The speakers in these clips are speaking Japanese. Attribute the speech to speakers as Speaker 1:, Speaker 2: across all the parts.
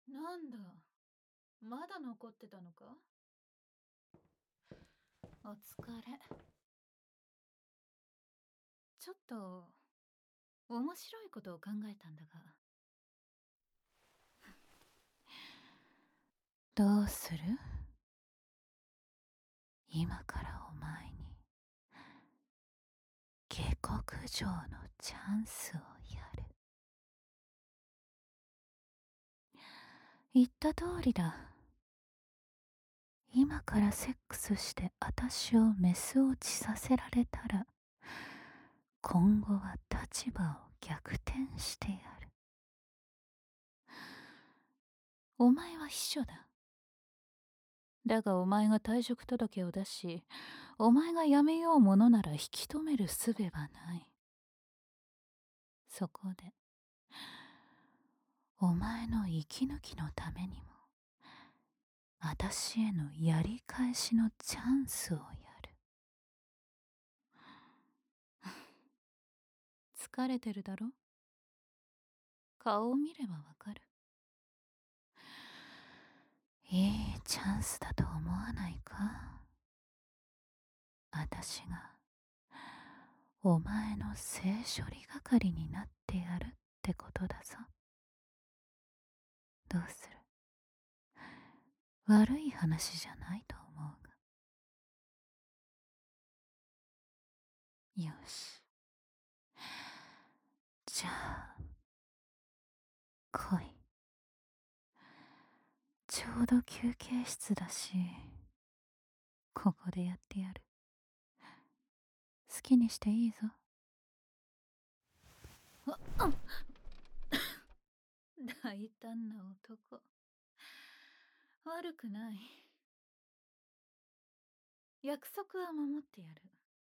Speaker 1: なんだ、まだ残ってたのか。お疲れ。ちょっと面白いことを考えたんだが。どうする？今からお前に下克上のチャンスをやる。言った通りだ。今からセックスして私をメス落ちさせられたら、今後は立場を逆転してやる。お前は秘書だ。だがお前が退職届を出し、お前が辞めようものなら引き止める術はない。そこでお前の息抜きのためにも、私へのやり返しのチャンスをやる。疲れてるだろ？顔を見ればわかる。いいチャンスだと思わないか？私がお前の性処理係になってやるってことだぞ。どうする？悪い話じゃないと思うが。よし。じゃあ、来い。ちょうど休憩室だし、ここでやってやる。好きにしていいぞ。大胆な男。悪くない。約束は守ってやる。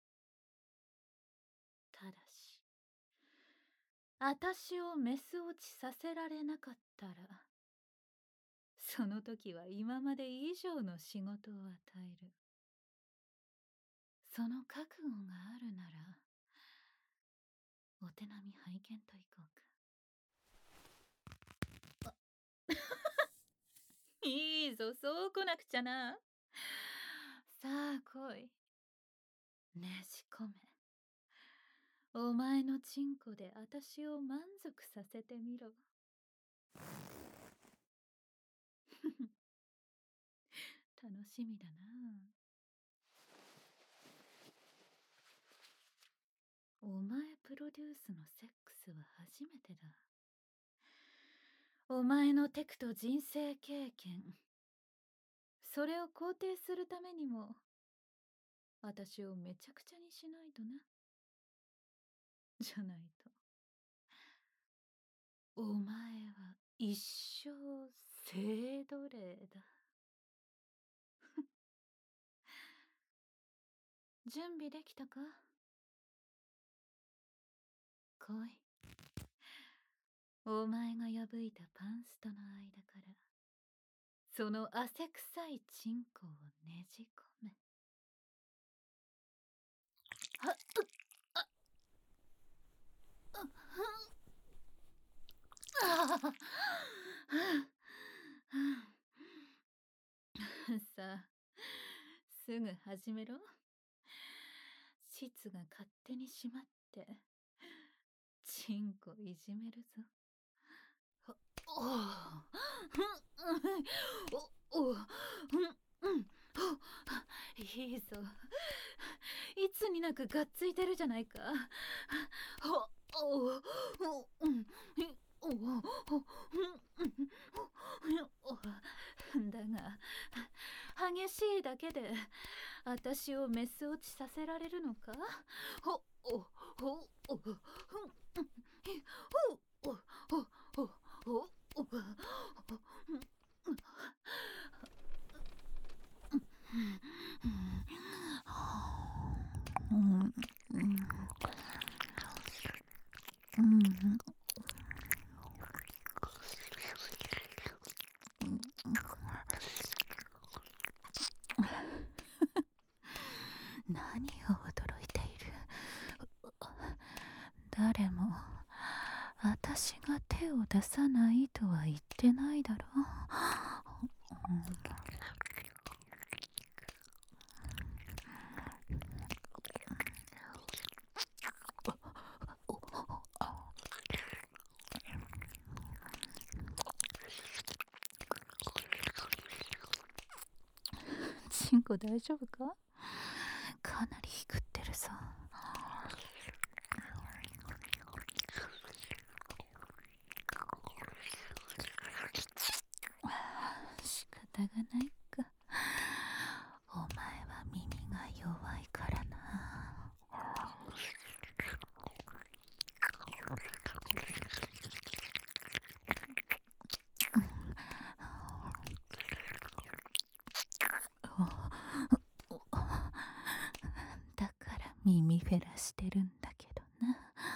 Speaker 1: ただし、私をメス落ちさせられなかったら、その時は今まで以上の仕事を与える。その覚悟があるなら、お手並み拝見といこうか。いいぞ、そう来なくちゃな。さあ来い。ねじ込め。お前のチンコで私を満足させてみろ。楽しみだな。お前プロデュースのセックスは初めてだ。お前のテクと人生経験、それを肯定するためにも私をめちゃくちゃにしないとな。じゃないとお前は一生性奴隷だ。準備できたか？来い。お前が破いたパンストの間からその汗臭いチンコをねじ込め。はっさあ、すぐ始めろ。膣が勝手に閉まってチンコいじめるぞ。おおおいいぞ。いつになくがっついてるじゃないか。だが激しいだけで私をメス落ちさせられるのか？何を驚いている。誰も私が手手を出さないとは言ってないだろ。チンコ大丈夫か？かなりひくってるぞ。仕方がないか。お前は耳が弱いからな。だから耳フェラしてるんだけどな。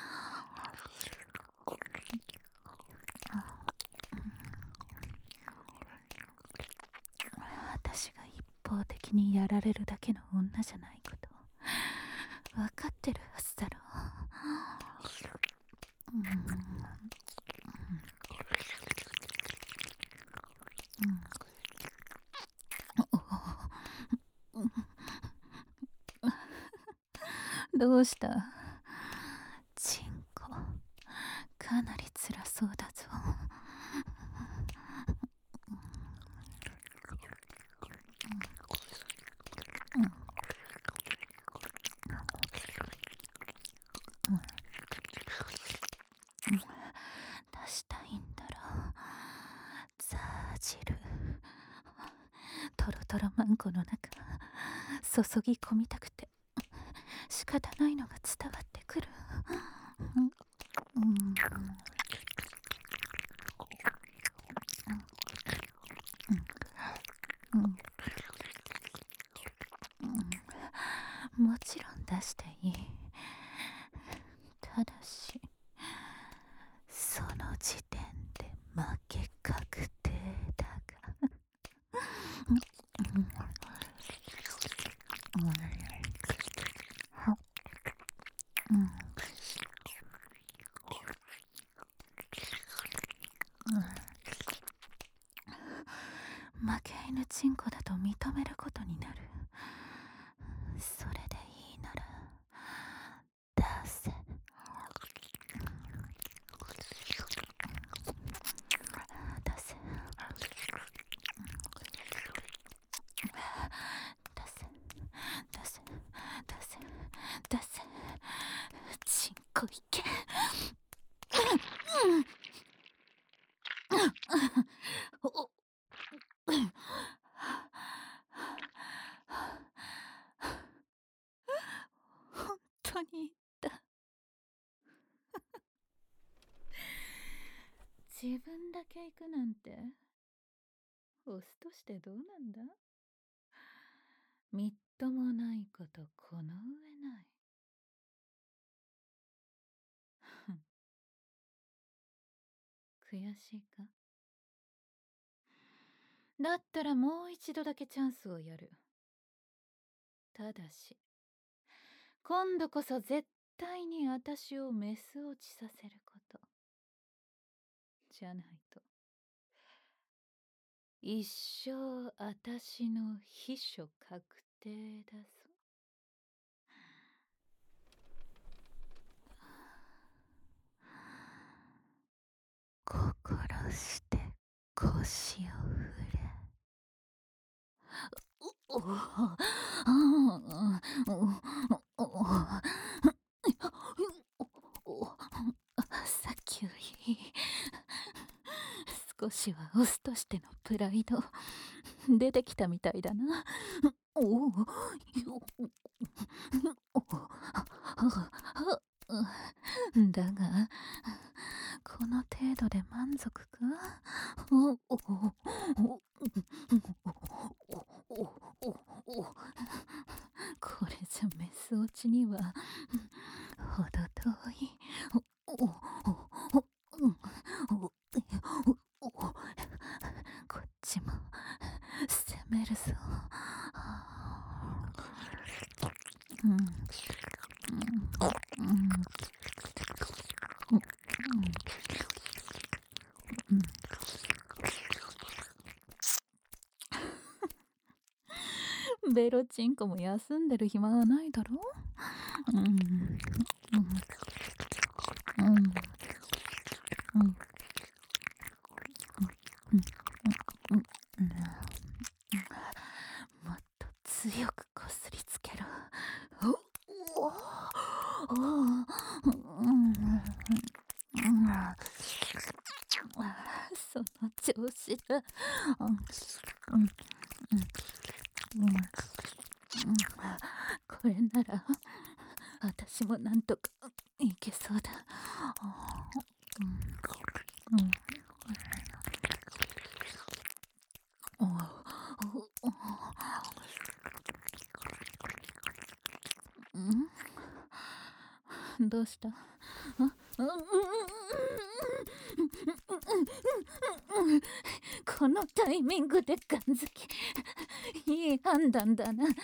Speaker 1: 私が一方的にやられるだけの女じゃないこと分かってるはずだろ。どうした？チンコかなり辛そうだぞ。出したいんだろ。ザー汁トロトロマンコの中注ぎ込みたくて仕方ないのが伝わってくる。もちろん出していい。ただしその時点で負け確定だが。負け犬チンコだと認めることになる。それでいいなら出せ。出せ。出せ。出せ。チンコいけ。本当に言った。自分だけ行くなんてオスとしてどうなんだ？みっともないことこの上ない。悔しいか？だったらもう一度だけチャンスをやる。ただし今度こそ絶対に私をメス落ちさせること。じゃないと一生私の秘書確定だぞ。心して腰を振れ。さっきより少しはオスとしてのプライド出てきたみたいだな。だがこの程度で満足か？これじゃメス落ちにはほど遠い。こっちも攻めるぞ。 ベロチンコも休んでる暇はないだろ。うんうんうんうんうん、もっと強くこすりつけろ。おおうんその調子だ。うんこれなら私もなんとかいけそうだ。うんどうした？このタイミングでガンづき、いい判断だな。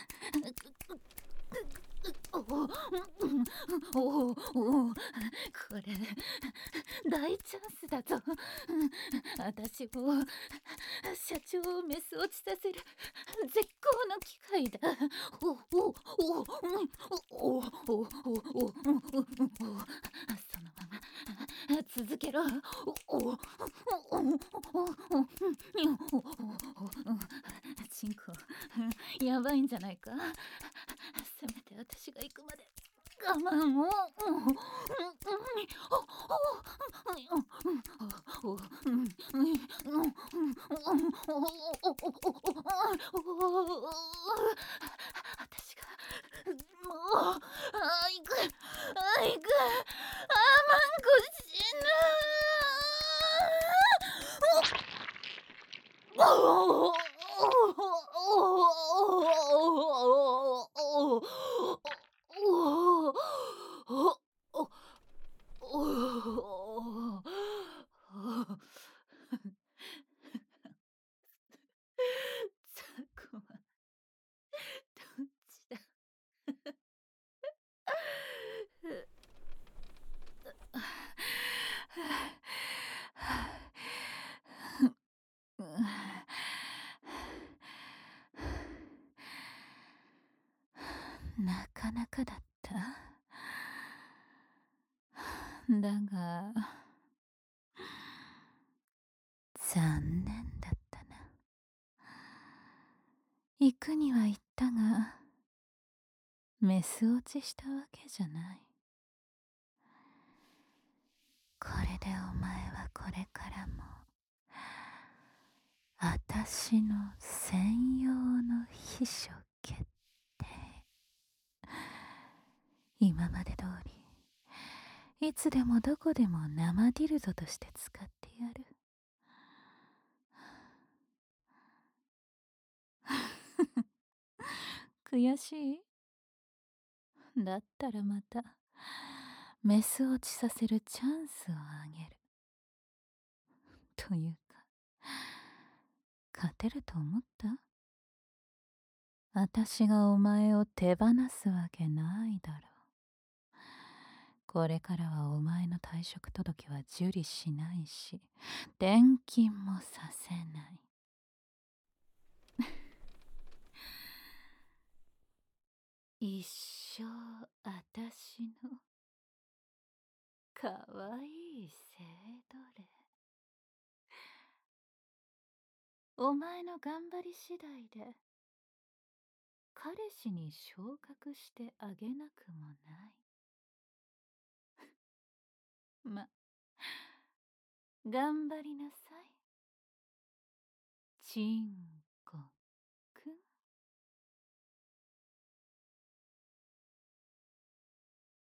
Speaker 1: おおこれ大チャンスだぞ。私を社長をメス落ちさせる絶好の機会だ。おおおおおおおおそのまま続けろ。おおおおチンコやばいんじゃないか。せめて私が行くまで我慢を。私がもう行く行くマンコ死ぬ。ザコはどっちだ。なかなかだった。だが残念だったな。行くには行ったがメス落ちしたわけじゃない。これでお前はこれからもあたしの専用の秘書決定。今まで通りいつでもどこでも生ディルドとして使ってやる。悔しい？だったらまたメス落ちさせるチャンスをあげる。というか勝てると思った？私がお前を手放すわけないだろう。これからはお前の退職届は受理しないし転勤もさせない。一生あたしのかわいい性奴隷。お前の頑張り次第で彼氏に昇格してあげなくもない。頑張りなさいチン